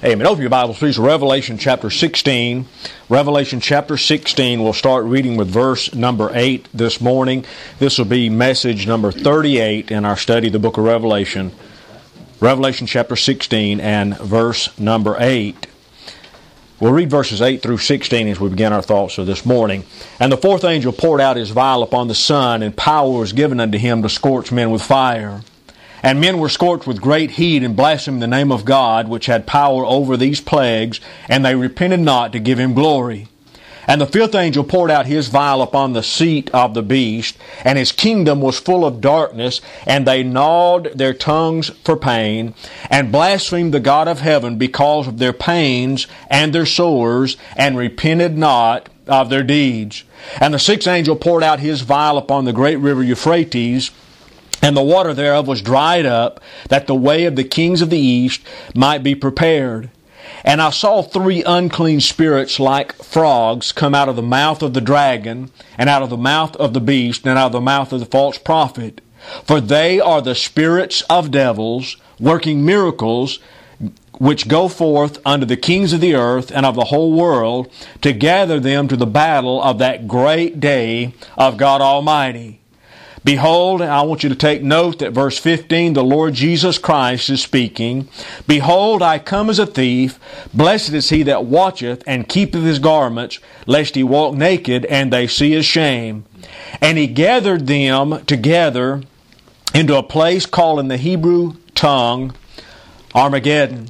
Amen. Open your Bibles, please. Revelation chapter 16. Revelation chapter 16. We'll start reading with verse number 8 this morning. This will be message number 38 in our study of the book of Revelation. Revelation chapter 16 and verse number 8. We'll read verses 8 through 16 as we begin our thoughts of this morning. And the fourth angel poured out his vial upon the sun, and power was given unto him to scorch men with fire. And men were scorched with great heat, and blasphemed the name of God, which had power over these plagues, and they repented not to give him glory. And the fifth angel poured out his vial upon the seat of the beast, and his kingdom was full of darkness, and they gnawed their tongues for pain, and blasphemed the God of heaven because of their pains and their sores, and repented not of their deeds. And the sixth angel poured out his vial upon the great river Euphrates, and the water thereof was dried up, that the way of the kings of the east might be prepared. And I saw three unclean spirits like frogs come out of the mouth of the dragon, and out of the mouth of the beast, and out of the mouth of the false prophet. For they are the spirits of devils, working miracles, which go forth unto the kings of the earth and of the whole world, to gather them to the battle of that great day of God Almighty. Behold, I want you to take note that verse 15, the Lord Jesus Christ is speaking. Behold, I come as a thief. Blessed is he that watcheth and keepeth his garments, lest he walk naked and they see his shame. And he gathered them together into a place called in the Hebrew tongue Armageddon.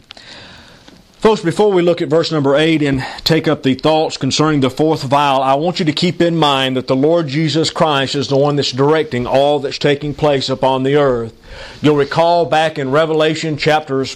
Folks, before we look at verse number 8 and take up the thoughts concerning the fourth vial, I want you to keep in mind that the Lord Jesus Christ is the one that's directing all that's taking place upon the earth. You'll recall back in Revelation chapters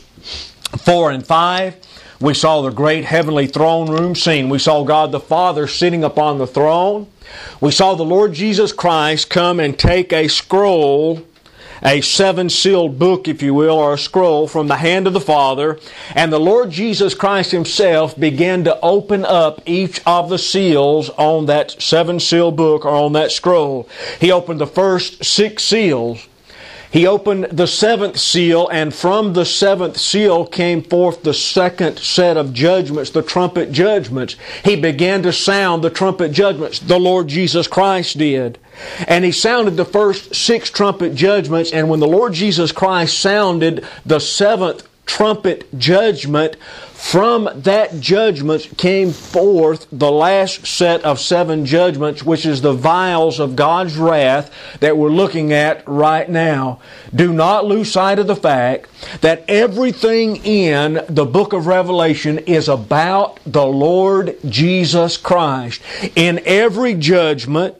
4 and 5, we saw the great heavenly throne room scene. We saw God the Father sitting upon the throne. We saw the Lord Jesus Christ come and take a scroll, a seven-sealed book, if you will, or a scroll from the hand of the Father, and the Lord Jesus Christ Himself began to open up each of the seals on that seven-sealed book or on that scroll. He opened the first 6 seals. He opened the 7th seal, and from the 7th seal came forth the second set of judgments, the trumpet judgments. He began to sound the trumpet judgments. The Lord Jesus Christ did. And He sounded the first 6 trumpet judgments, and when the Lord Jesus Christ sounded the 7th trumpet judgment, from that judgment came forth the last set of 7 judgments, which is the vials of God's wrath that we're looking at right now. Do not lose sight of the fact that everything in the book of Revelation is about the Lord Jesus Christ. In every judgment,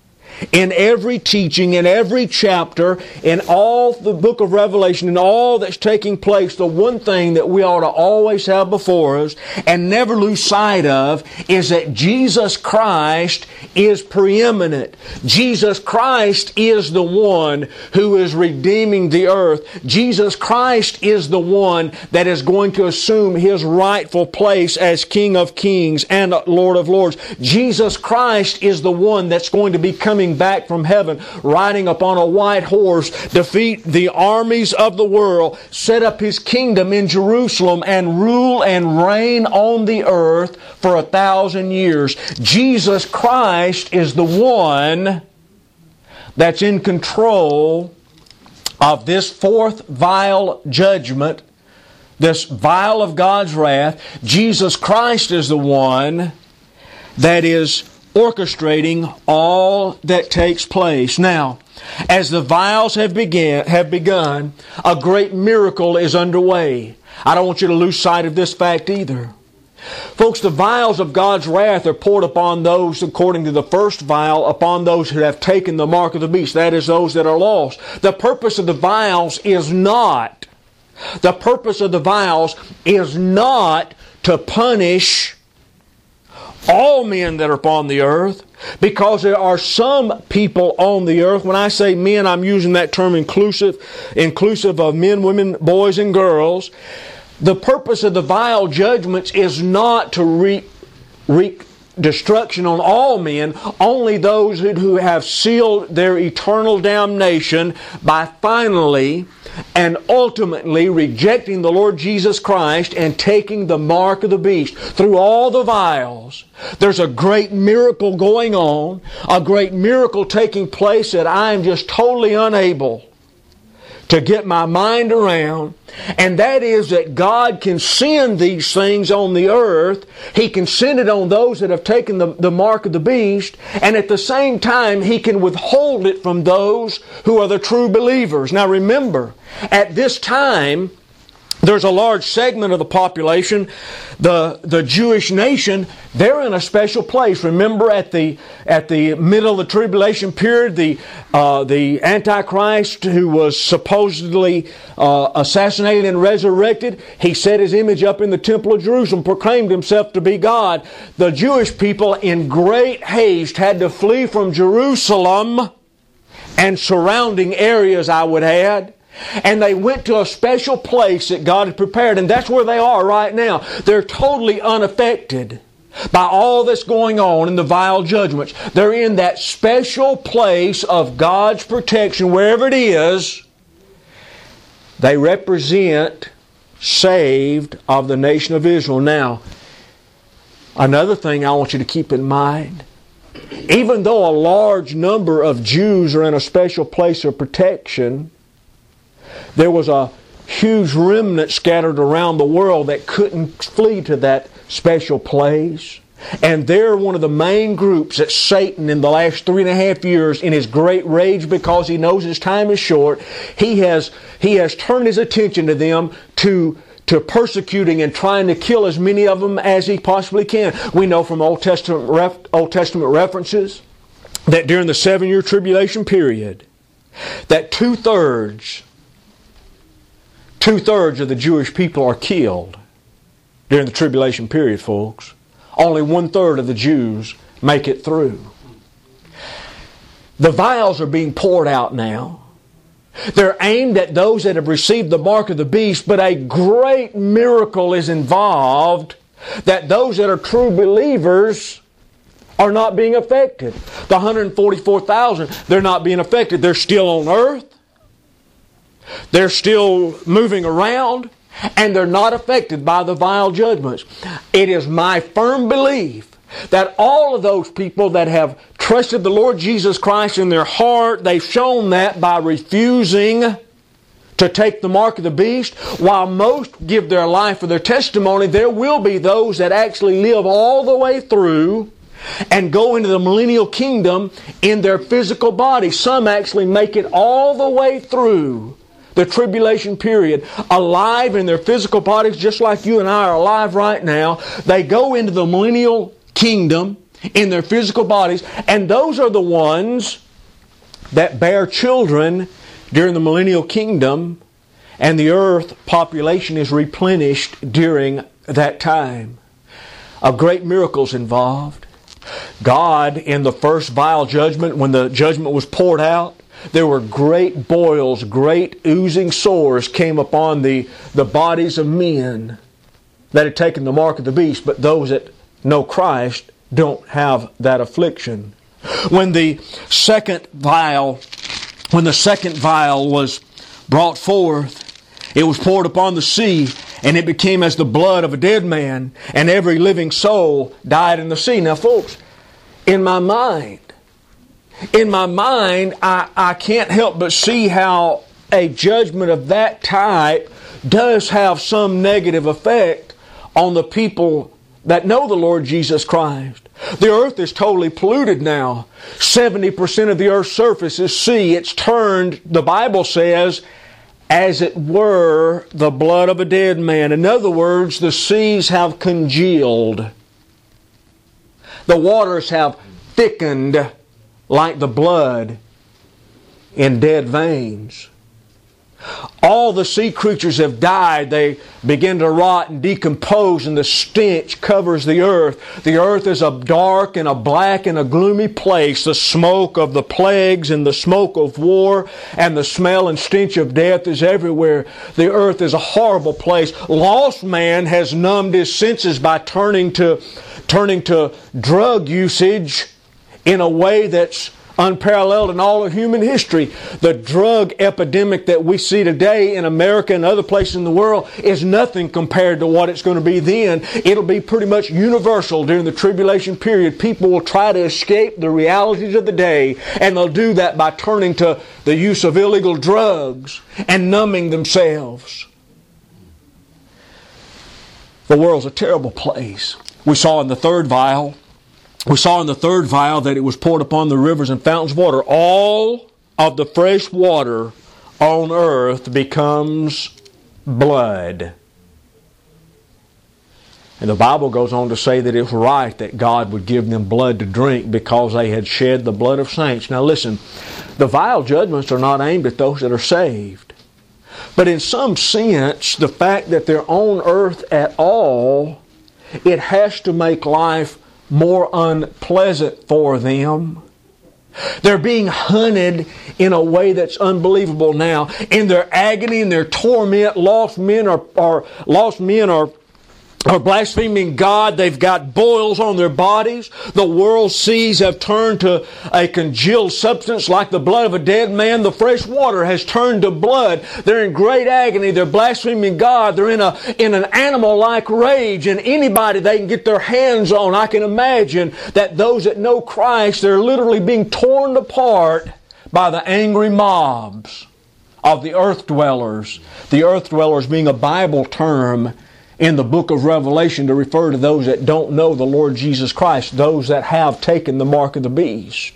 in every teaching, in every chapter, in all the book of Revelation, in all that's taking place, the one thing that we ought to always have before us and never lose sight of is that Jesus Christ is preeminent. Jesus Christ is the one who is redeeming the earth. Jesus Christ is the one that is going to assume His rightful place as King of Kings and Lord of Lords. Jesus Christ is the one that's going to be coming back from heaven, riding upon a white horse, defeat the armies of the world, set up His kingdom in Jerusalem, and rule and reign on the earth for 1,000 years. Jesus Christ is the one that's in control of this fourth vial judgment, this vial of God's wrath. Jesus Christ is the one that is orchestrating all that takes place. Now, as the vials have begun, a great miracle is underway. I don't want you to lose sight of this fact either. Folks, the vials of God's wrath are poured upon those, according to the first vial, upon those who have taken the mark of the beast. That is, those that are lost. The purpose of the vials is not to punish all men that are upon the earth, because there are some people on the earth. When I say men, I'm using that term inclusive of men, women, boys, and girls. The purpose of the vial judgments is not to wreak destruction on all men, only those who have sealed their eternal damnation by finally and ultimately rejecting the Lord Jesus Christ and taking the mark of the beast. Through all the vials, there's a great miracle going on, a great miracle taking place that I am just totally unable to get my mind around, and that is that God can send these things on the earth. He can send it on those that have taken the mark of the beast, and at the same time He can withhold it from those who are the true believers. Now remember, at this time, there's a large segment of the population, the Jewish nation, they're in a special place. Remember at the middle of the tribulation period, the Antichrist who was supposedly assassinated and resurrected, he set his image up in the temple of Jerusalem, proclaimed himself to be God. The Jewish people in great haste had to flee from Jerusalem and surrounding areas, I would add. And they went to a special place that God had prepared, and that's where they are right now. They're totally unaffected by all that's going on in the vile judgments. They're in that special place of God's protection, wherever it is. They represent saved of the nation of Israel. Now, another thing I want you to keep in mind, even though a large number of Jews are in a special place of protection, there was a huge remnant scattered around the world that couldn't flee to that special place. And they're one of the main groups that Satan in the last 3.5 years, in his great rage because he knows his time is short, he has turned his attention to them to persecuting and trying to kill as many of them as he possibly can. We know from Old Testament references that during the 7-year tribulation period, that two-thirds of the Jewish people are killed during the tribulation period, folks. Only 1/3 of the Jews make it through. The vials are being poured out now. They're aimed at those that have received the mark of the beast, but a great miracle is involved that those that are true believers are not being affected. The 144,000, they're not being affected. They're still on earth. They're still moving around, and they're not affected by the vile judgments. It is my firm belief that all of those people that have trusted the Lord Jesus Christ in their heart, they've shown that by refusing to take the mark of the beast. While most give their life for their testimony, there will be those that actually live all the way through and go into the millennial kingdom in their physical body. Some actually make it all the way through the tribulation period, alive in their physical bodies, just like you and I are alive right now. They go into the millennial kingdom in their physical bodies, and those are the ones that bear children during the millennial kingdom, and the earth population is replenished during that time. A great miracles involved. God, in the first vial judgment, when the judgment was poured out, there were great boils, great oozing sores came upon the bodies of men that had taken the mark of the beast, but those that know Christ don't have that affliction. When the second vial was brought forth, it was poured upon the sea, and it became as the blood of a dead man, and every living soul died in the sea. Now, folks, in my mind, I can't help but see how a judgment of that type does have some negative effect on the people that know the Lord Jesus Christ. The earth is totally polluted now. 70% of the earth's surface is sea. It's turned, the Bible says, as it were the blood of a dead man. In other words, the seas have congealed. The waters have thickened like the blood in dead veins. All the sea creatures have died. They begin to rot and decompose, and the stench covers the earth. The earth is a dark and a black and a gloomy place. The smoke of the plagues and the smoke of war and the smell and stench of death is everywhere. The earth is a horrible place. Lost man has numbed his senses by turning to drug usage in a way that's unparalleled in all of human history. The drug epidemic that we see today in America and other places in the world is nothing compared to what it's going to be then. It'll be pretty much universal during the tribulation period. People will try to escape the realities of the day, and they'll do that by turning to the use of illegal drugs and numbing themselves. The world's a terrible place. We saw in the third vial that it was poured upon the rivers and fountains of water. All of the fresh water on earth becomes blood. And the Bible goes on to say that it's right that God would give them blood to drink because they had shed the blood of saints. Now listen, the vile judgments are not aimed at those that are saved. But in some sense, the fact that they're on earth at all, it has to make life more unpleasant for them. They're being hunted in a way that's unbelievable now. In their agony and their torment, lost men are blaspheming God. They've got boils on their bodies. The world's seas have turned to a congealed substance like the blood of a dead man. The fresh water has turned to blood. They're in great agony. They're blaspheming God. They're in an animal-like rage. And anybody they can get their hands on, I can imagine that those that know Christ, they're literally being torn apart by the angry mobs of the earth dwellers. The earth dwellers being a Bible term in the book of Revelation to refer to those that don't know the Lord Jesus Christ, those that have taken the mark of the beast.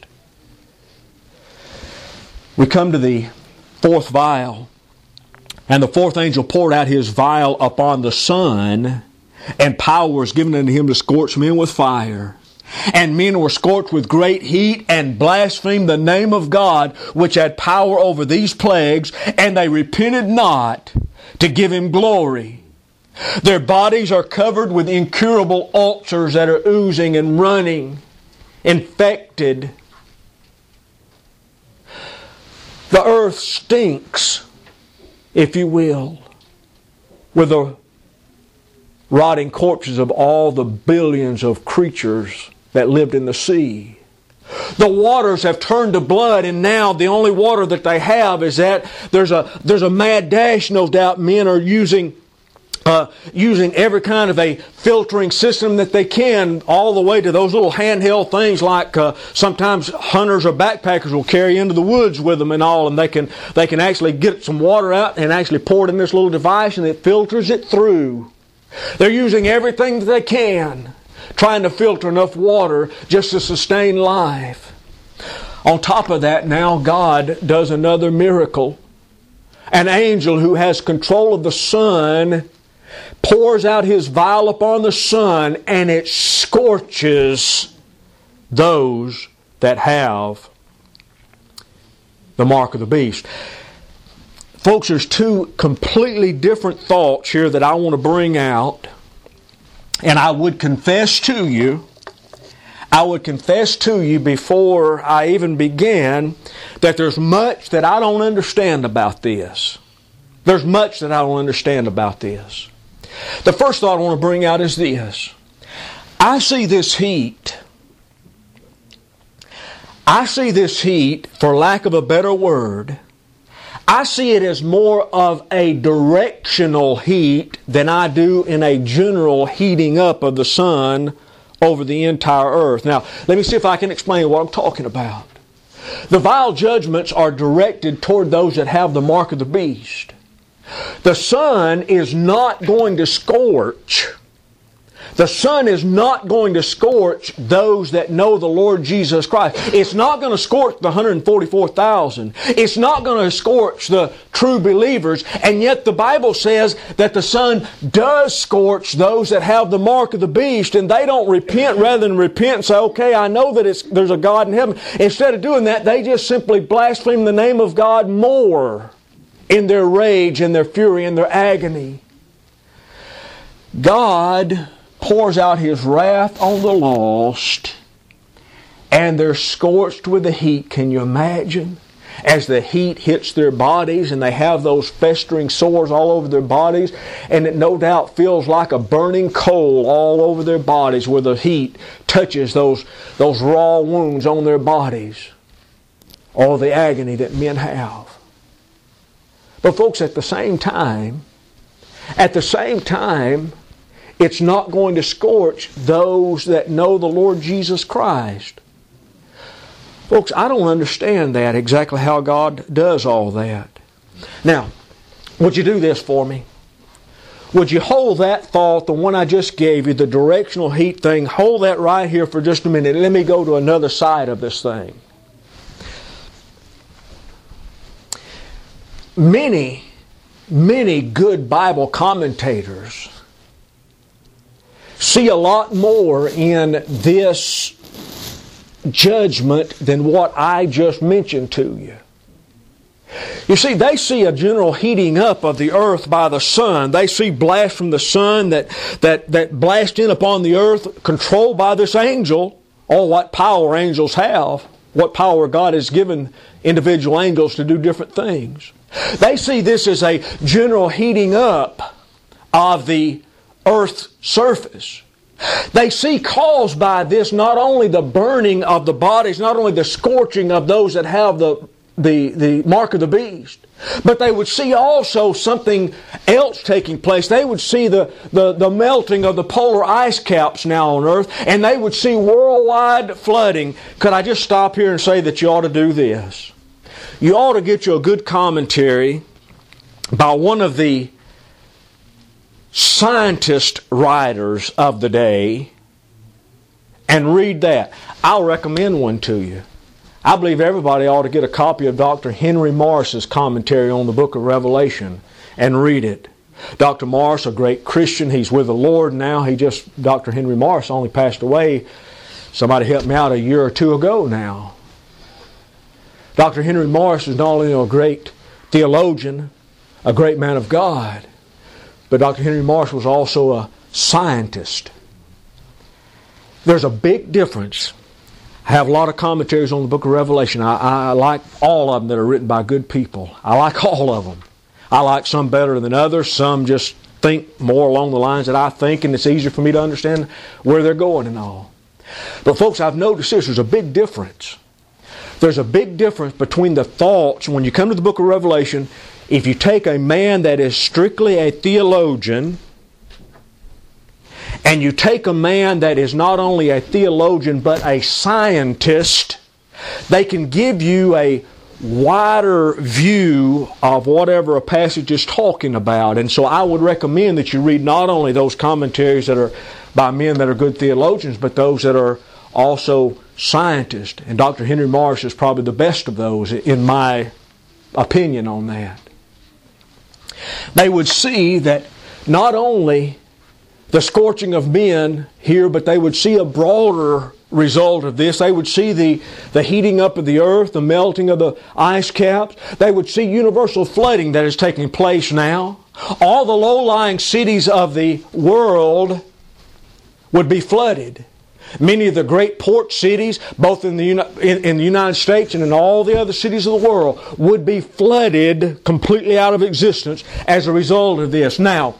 We come to the fourth vial, and the fourth angel poured out his vial upon the sun, and power was given unto him to scorch men with fire. And men were scorched with great heat and blasphemed the name of God, which had power over these plagues, and they repented not to give him glory. Their bodies are covered with incurable ulcers that are oozing and running, infected. The earth stinks, if you will, with the rotting corpses of all the billions of creatures that lived in the sea. The waters have turned to blood, and now the only water that they have is that there's a mad dash, no doubt. Men are using every kind of a filtering system that they can, all the way to those little handheld things like sometimes hunters or backpackers will carry into the woods with them and all, and they can actually get some water out and actually pour it in this little device, and it filters it through. They're using everything that they can, trying to filter enough water just to sustain life. On top of that, now God does another miracle. An angel who has control of the sun pours out his vial upon the sun, and it scorches those that have the mark of the beast. Folks, there's two completely different thoughts here that I want to bring out. And I would confess to you before I even began that there's much that I don't understand about this. There's much that I don't understand about this. The first thought I want to bring out is this. I see this heat, for lack of a better word, I see it as more of a directional heat than I do in a general heating up of the sun over the entire earth. Now, let me see if I can explain what I'm talking about. The vile judgments are directed toward those that have the mark of the beast. The sun is not going to scorch. The sun is not going to scorch those that know the Lord Jesus Christ. It's not going to scorch the 144,000. It's not going to scorch the true believers. And yet the Bible says that the sun does scorch those that have the mark of the beast, and they don't repent. Rather than repent and say, okay, I know that there's a God in heaven. Instead of doing that, they just simply blaspheme the name of God more in their rage, in their fury, in their agony, God pours out His wrath on the lost, and they're scorched with the heat. Can you imagine? As the heat hits their bodies and they have those festering sores all over their bodies, and it no doubt feels like a burning coal all over their bodies where the heat touches those raw wounds on their bodies. Or the agony that men have. But folks, at the same time, it's not going to scorch those that know the Lord Jesus Christ. Folks, I don't understand that, exactly how God does all that. Now, would you do this for me? Would you hold that thought, the one I just gave you, the directional heat thing, hold that right here for just a minute. Let me go to another side of this thing. Many good Bible commentators see a lot more in this judgment than what I just mentioned to you. You see, they see a general heating up of the earth by the sun. They see blasts from the sun that blast in upon the earth, controlled by this angel. Oh, what power angels have. What power God has given individual angels to do different things. They see this as a general heating up of the earth's surface. They see caused by this not only the burning of the bodies, not only the scorching of those that have the mark of the beast, but they would see also something else taking place. They would see the melting of the polar ice caps now on earth, and they would see worldwide flooding. Could I just stop here and say that you ought to do this? You ought to get you a good commentary by one of the scientist writers of the day and read that. I'll recommend one to you. I believe everybody ought to get a copy of Dr. Henry Morris's commentary on the book of Revelation and read it. Dr. Morris, a great Christian, he's with the Lord now. Dr. Henry Morris only passed away. Somebody helped me out a year or two ago now. Dr. Henry Morris is not only a great theologian, a great man of God, but Dr. Henry Morris was also a scientist. There's a big difference. I have a lot of commentaries on the book of Revelation. I like all of them that are written by good people. I like all of them. I like some better than others. Some just think more along the lines that I think, and it's easier for me to understand where they're going and all. But folks, I've noticed this. There's a big difference. There's a big difference between the thoughts when you come to the book of Revelation. If you take a man that is strictly a theologian, and you take a man that is not only a theologian but a scientist, they can give you a wider view of whatever a passage is talking about. And so I would recommend that you read not only those commentaries that are by men that are good theologians, but those that are also scientists. And Dr. Henry Morris is probably the best of those, in my opinion on that. They would see that not only the scorching of men here, but they would see a broader result of this. They would see the heating up of the earth, the melting of the ice caps. They would see universal flooding that is taking place now. All the low-lying cities of the world would be flooded. Many of the great port cities, both in the United States and in all the other cities of the world, would be flooded completely out of existence as a result of this. Now,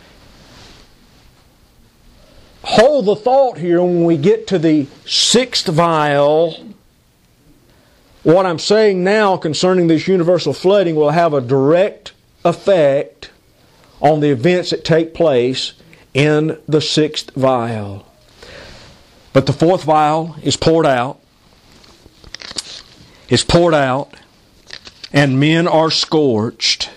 hold the thought here when we get to the sixth vial. What I'm saying now concerning this universal flooding will have a direct effect on the events that take place in the sixth vial. But the fourth vial is poured out. It's poured out, and men are scorched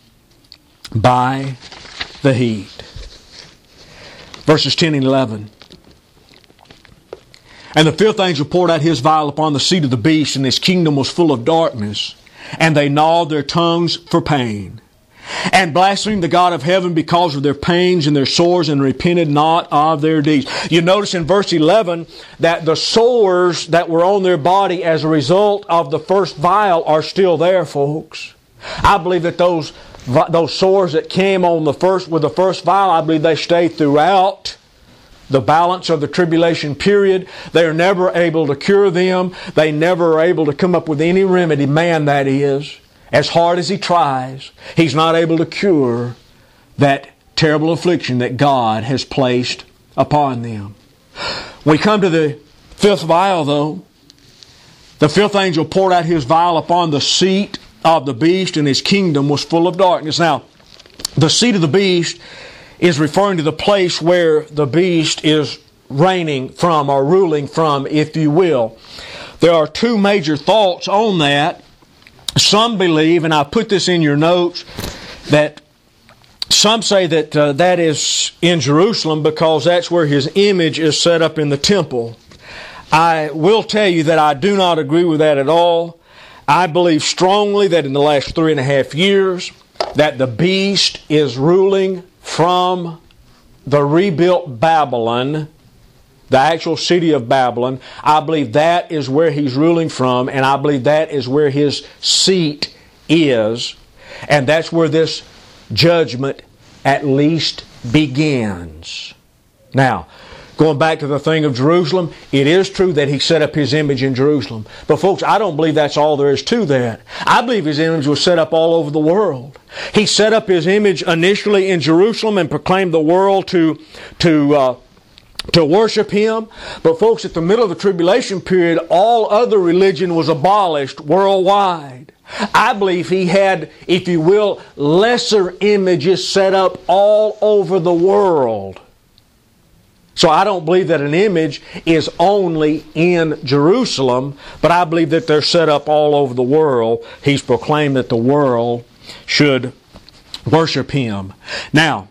by the heat. Verses 10 and 11. And the fifth angel poured out his vial upon the seat of the beast, and his kingdom was full of darkness, and they gnawed their tongues for pain, and blasphemed the God of heaven because of their pains and their sores, and repented not of their deeds. You notice in verse 11 that the sores that were on their body as a result of the first vial are still there, folks. I believe that those sores that came on with the first vial, I believe they stayed throughout the balance of the tribulation period. They are never able to cure them. They never are able to come up with any remedy. Man, that is. As hard as he tries, he's not able to cure that terrible affliction that God has placed upon them. We come to the fifth vial, though. The fifth angel poured out his vial upon the seat of the beast, and his kingdom was full of darkness. Now, the seat of the beast is referring to the place where the beast is reigning from, or ruling from, if you will. There are two major thoughts on that. Some believe, and I put this in your notes, that some say that that is in Jerusalem because that's where his image is set up in the temple. I will tell you that I do not agree with that at all. I believe strongly that in the last 3.5 years that the beast is ruling from the rebuilt Babylon, the actual city of Babylon. I believe that is where he's ruling from, and I believe that is where his seat is, and that's where this judgment at least begins. Now, going back to the thing of Jerusalem, it is true that he set up his image in Jerusalem. But folks, I don't believe that's all there is to that. I believe his image was set up all over the world. He set up his image initially in Jerusalem and proclaimed the world to worship him. But folks, at the middle of the tribulation period, all other religion was abolished worldwide. I believe he had, if you will, lesser images set up all over the world. So I don't believe that an image is only in Jerusalem, but I believe that they're set up all over the world. He's proclaimed that the world should worship him. Now,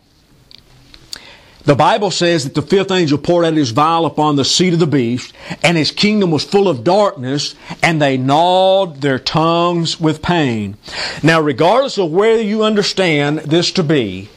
the Bible says that the fifth angel poured out his vial upon the seat of the beast, and his kingdom was full of darkness, and they gnawed their tongues with pain. Now, regardless of where you understand this to be,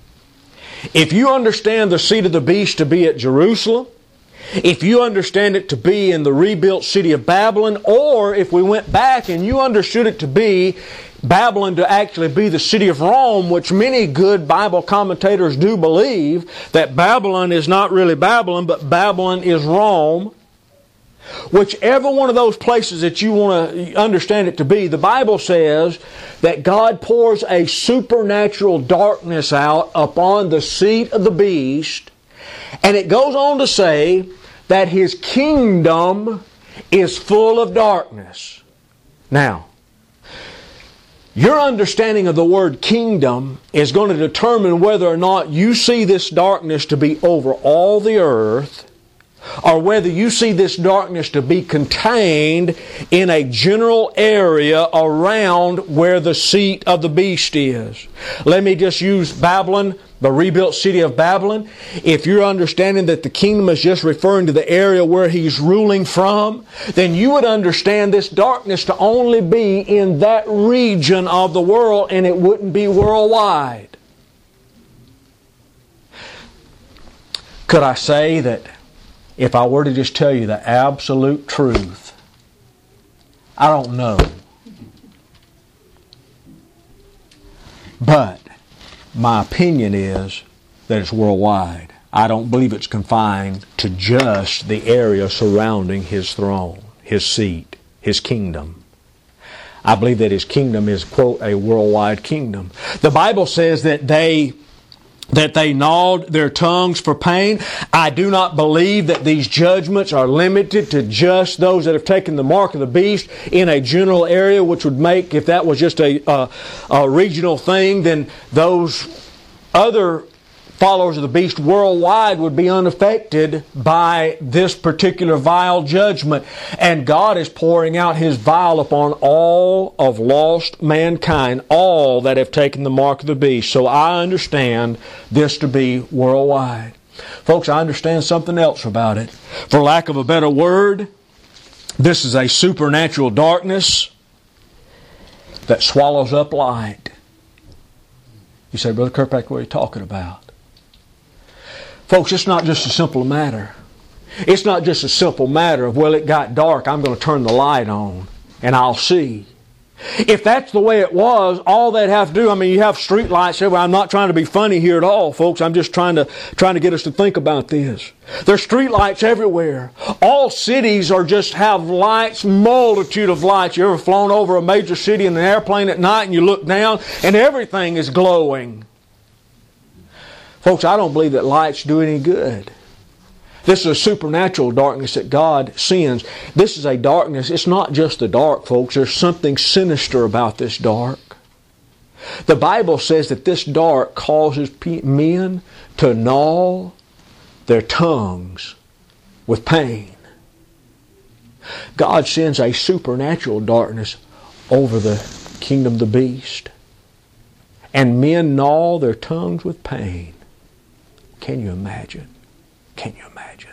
if you understand the seat of the beast to be at Jerusalem, if you understand it to be in the rebuilt city of Babylon, or if we went back and you understood it to be Babylon to actually be the city of Rome, which many good Bible commentators do believe that Babylon is not really Babylon, but Babylon is Rome. Whichever one of those places that you want to understand it to be, the Bible says that God pours a supernatural darkness out upon the seat of the beast, and it goes on to say that his kingdom is full of darkness. Now, your understanding of the word kingdom is going to determine whether or not you see this darkness to be over all the earth, or whether you see this darkness to be contained in a general area around where the seat of the beast is. Let me just use Babylon, the rebuilt city of Babylon. If you're understanding that the kingdom is just referring to the area where he's ruling from, then you would understand this darkness to only be in that region of the world, and it wouldn't be worldwide. Could I say that if I were to just tell you the absolute truth, I don't know. But my opinion is that it's worldwide. I don't believe it's confined to just the area surrounding his throne, his seat, his kingdom. I believe that his kingdom is, quote, a worldwide kingdom. The Bible says that they gnawed their tongues for pain. I do not believe that these judgments are limited to just those that have taken the mark of the beast in a general area, which would make, if that was just a regional thing, then those other followers of the beast worldwide would be unaffected by this particular vile judgment. And God is pouring out his vial upon all of lost mankind, all that have taken the mark of the beast. So I understand this to be worldwide. Folks, I understand something else about it. For lack of a better word, this is a supernatural darkness that swallows up light. You say, Brother Kirkpatrick, what are you talking about? Folks, it's not just a simple matter. It's not just a simple matter of, well, it got dark, I'm going to turn the light on and I'll see. If that's the way it was, all they'd have to do, you have street lights everywhere. I'm not trying to be funny here at all, folks. I'm just trying to get us to think about this. There's street lights everywhere. All cities just have lights, multitude of lights. You ever flown over a major city in an airplane at night and you look down and everything is glowing? Folks, I don't believe that lights do any good. This is a supernatural darkness that God sends. This is a darkness. It's not just the dark, folks. There's something sinister about this dark. The Bible says that this dark causes men to gnaw their tongues with pain. God sends a supernatural darkness over the kingdom of the beast. And men gnaw their tongues with pain. Can you imagine? Can you imagine?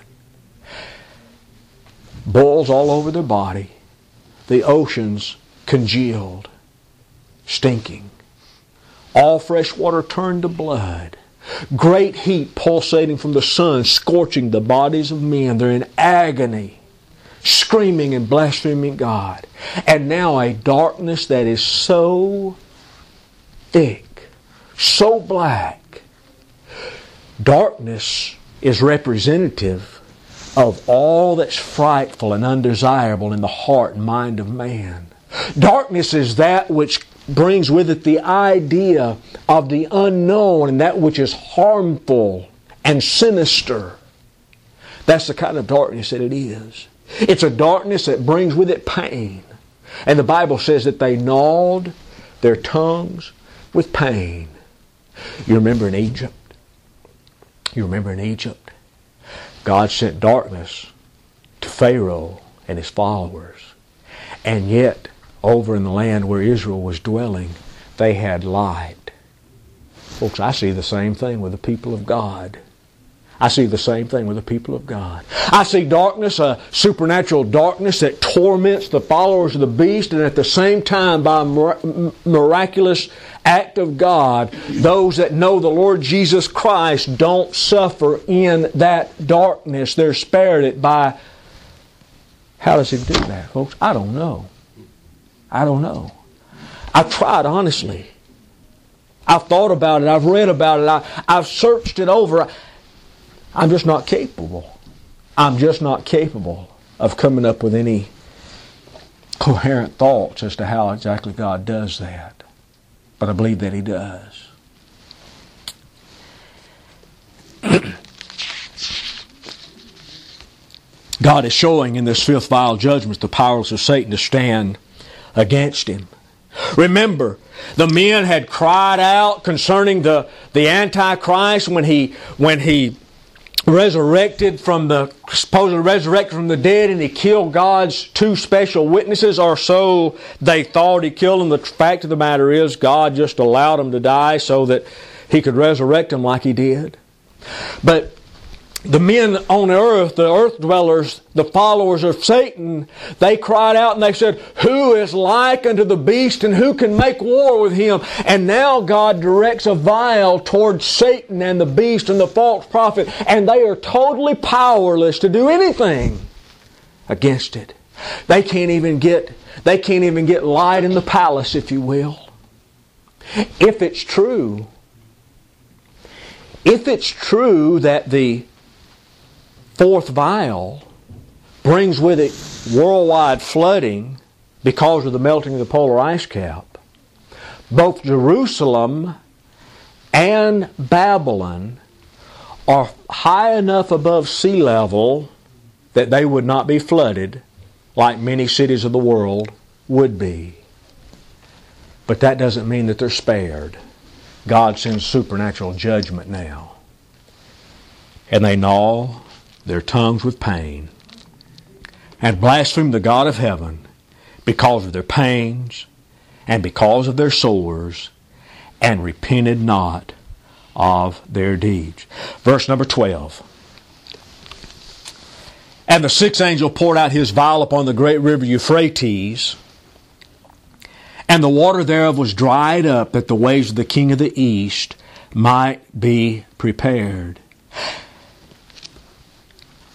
Boils all over their body. The oceans congealed, stinking. All fresh water turned to blood. Great heat pulsating from the sun, scorching the bodies of men. They're in agony, screaming and blaspheming God. And now a darkness that is so thick, so black. Darkness is representative of all that's frightful and undesirable in the heart and mind of man. Darkness is that which brings with it the idea of the unknown and that which is harmful and sinister. That's the kind of darkness that it is. It's a darkness that brings with it pain. And the Bible says that they gnawed their tongues with pain. You remember in Egypt? God sent darkness to Pharaoh and his followers. And yet, over in the land where Israel was dwelling, they had light. Folks, I see the same thing with the people of God. I see the same thing with the people of God. I see darkness, a supernatural darkness that torments the followers of the beast, and at the same time, by a miraculous act of God, those that know the Lord Jesus Christ don't suffer in that darkness. They're spared it by... How does He do that, folks? I don't know. I've tried, honestly. I've thought about it. I've read about it. I've searched it over. I'm just not capable. I'm just not capable of coming up with any coherent thoughts as to how exactly God does that. But I believe that He does. God is showing in this fifth vial judgment the powers of Satan to stand against Him. Remember, the men had cried out concerning the Antichrist when he supposedly resurrected from the dead, and he killed God's two special witnesses, or so they thought he killed them. The fact of the matter is, God just allowed them to die so that He could resurrect them like He did. But the men on earth, the earth dwellers, the followers of Satan, they cried out and they said, "Who is like unto the beast, and who can make war with him?" And now God directs a vial towards Satan and the beast and the false prophet, and they are totally powerless to do anything against it. They can't even get light in the palace, if you will. If it's true that the fourth vial brings with it worldwide flooding because of the melting of the polar ice cap, both Jerusalem and Babylon are high enough above sea level that they would not be flooded like many cities of the world would be. But that doesn't mean that they're spared. God sends supernatural judgment now. And they gnaw their tongues with pain and blaspheme the God of heaven because of their pains and because of their sores, and repented not of their deeds. Verse number 12. And the sixth angel poured out his vial upon the great river Euphrates, and the water thereof was dried up, that the ways of the king of the east might be prepared.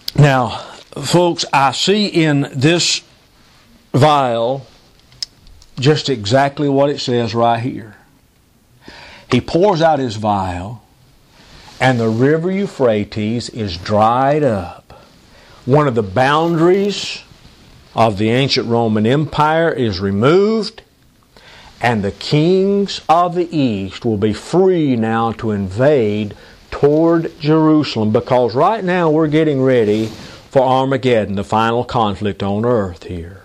Now, folks, I see in this vial just exactly what it says right here. He pours out his vial, and the river Euphrates is dried up. One of the boundaries of the ancient Roman Empire is removed, and the kings of the east will be free now to invade toward Jerusalem, because right now we're getting ready for Armageddon, the final conflict on earth here.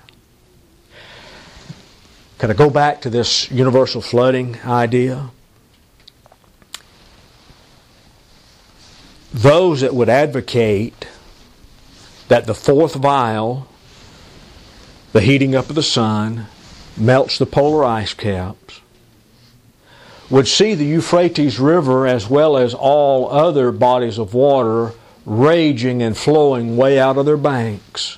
Can I go back to this universal flooding idea? Those that would advocate that the fourth vial, the heating up of the sun, melts the polar ice caps, would see the Euphrates River, as well as all other bodies of water, raging and flowing way out of their banks.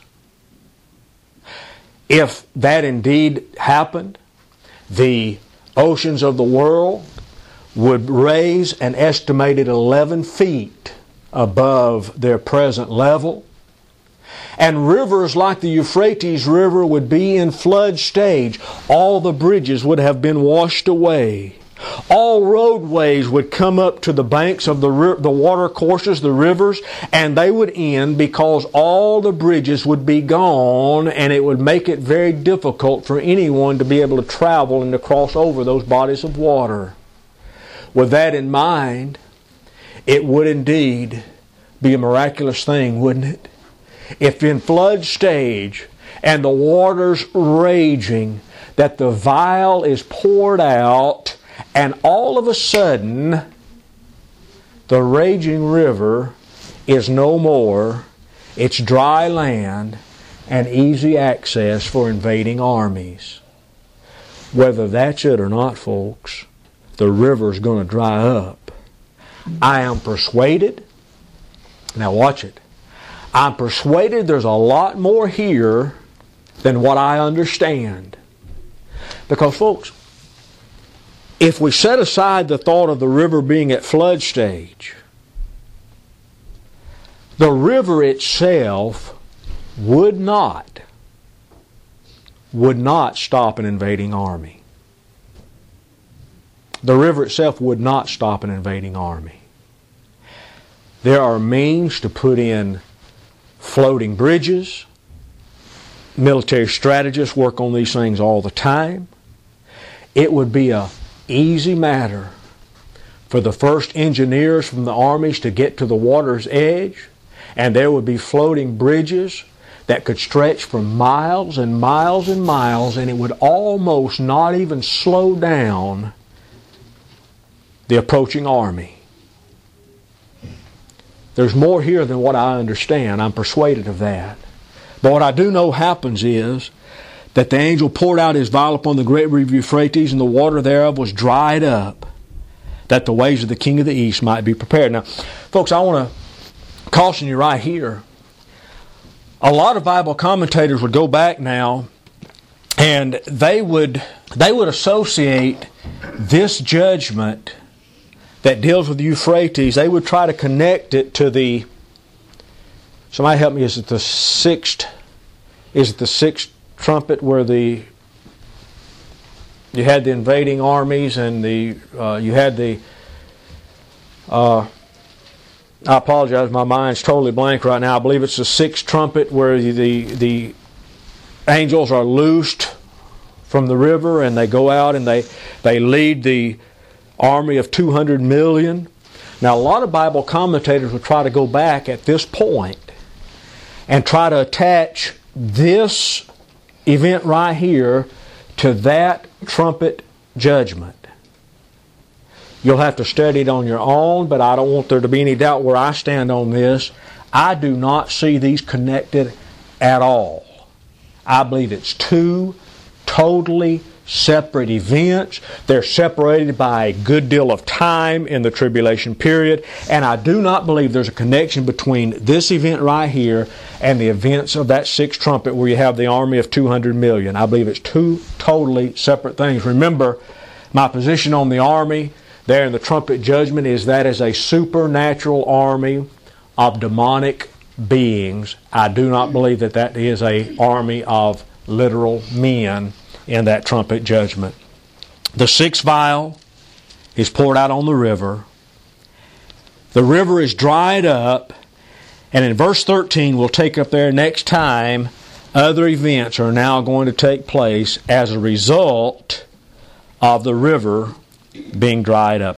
If that indeed happened, the oceans of the world would raise an estimated 11 feet above their present level. And rivers like the Euphrates River would be in flood stage. All the bridges would have been washed away. All roadways would come up to the banks of the water courses, the rivers, and they would end because all the bridges would be gone, and it would make it very difficult for anyone to be able to travel and to cross over those bodies of water. With that in mind, it would indeed be a miraculous thing, wouldn't it? If in flood stage and the water's raging, that the vial is poured out, and all of a sudden, the raging river is no more. It's dry land and easy access for invading armies. Whether that's it or not, folks, the river's going to dry up. I am persuaded, now watch it, I'm persuaded there's a lot more here than what I understand. Because, folks, if we set aside the thought of the river being at flood stage, the river itself would not stop an invading army. The river itself would not stop an invading army. There are means to put in floating bridges. Military strategists work on these things all the time. It would be an easy matter for the first engineers from the armies to get to the water's edge, and there would be floating bridges that could stretch for miles and miles and miles, and it would almost not even slow down the approaching army. There's more here than what I understand. I'm persuaded of that. But what I do know happens is that the angel poured out his vial upon the great river Euphrates, and the water thereof was dried up, that the ways of the king of the east might be prepared. Now, folks, I want to caution you right here. A lot of Bible commentators would go back now, and they would associate this judgment that deals with the Euphrates, they would try to connect it to the, somebody help me, is it the sixth trumpet where you had the invading armies and you had the I apologize, my mind's totally blank right now. I believe it's the sixth trumpet where the angels are loosed from the river and they go out and they lead the army of 200 million. Now, a lot of Bible commentators will try to go back at this point and try to attach this event right here to that trumpet judgment. You'll have to study it on your own, but I don't want there to be any doubt where I stand on this. I do not see these connected at all. I believe it's two totally separate events. They're separated by a good deal of time in the tribulation period, and I do not believe there's a connection between this event right here and the events of that sixth trumpet where you have the army of 200 million. I believe it's two totally separate things. Remember, my position on the army there in the trumpet judgment is that is a supernatural army of demonic beings. I do not believe that is an army of literal men in that trumpet judgment. The sixth vial is poured out on the river. The river is dried up. And in verse 13, we'll take up there next time, other events are now going to take place as a result of the river being dried up.